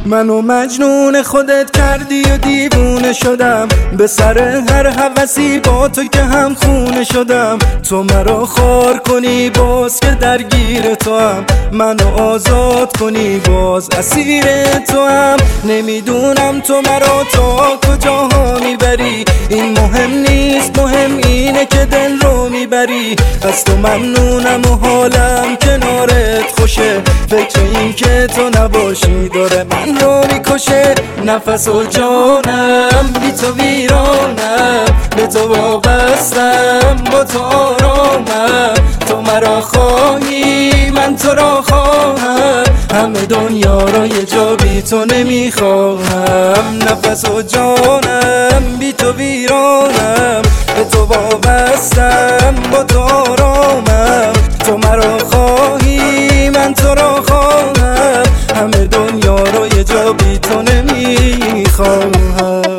منو مجنون خودت کردی و دیوونه شدم، به سر هر هوسی با تو که هم خونه شدم. تو مرا خار کنی باز که درگیر تو هم، منو آزاد کنی باز اسیر تو هم. نمیدونم تو مرا تا کجاها میبری، این مهم نیست، مهم اینه که دل رو میبری. از تو ممنونم و حالم کنارت خوشه، فکر این که تو نباشی داره من رو میکشه. نفس و جانم بی تو ویرانم، به تو وابستم با تو آرامم. تو مرا خواهی من تو را خواهم، همه دنیا را یه جا بی تو نمیخواهم. نفس و جانم بی تو ویرانم، به تو وابستم با تو آرامم. تو مرا خواهی من تو را خواهم، همه دنیا را یه جا بی تو نمیخواهم.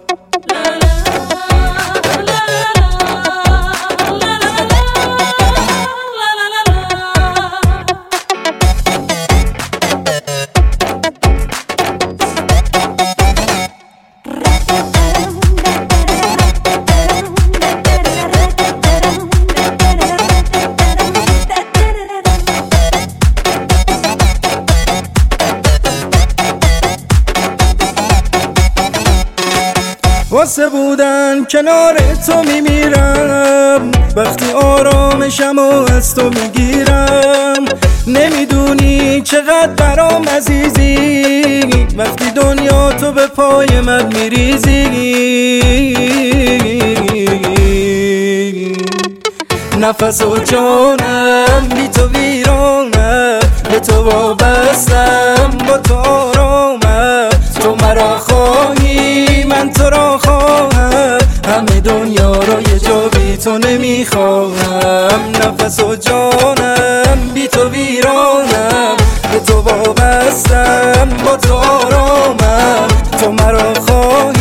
واسه بودن کنار تو میمیرم، وقتی آرامشم و از تو میگیرم. نمیدونی چقدر برام عزیزی، وقتی دنیا تو به پای من میریزی. نفس و جانم بی تو ویرانم، به تو وابستم با تو آرامم. تو مرا خواهی من تو را خواهم، همه دنیا را یه جا بی تو نمیخواهم. نفس و جانم بی تو ویرانم، به تو وابستم با تو آرامم. تو مرا خواهی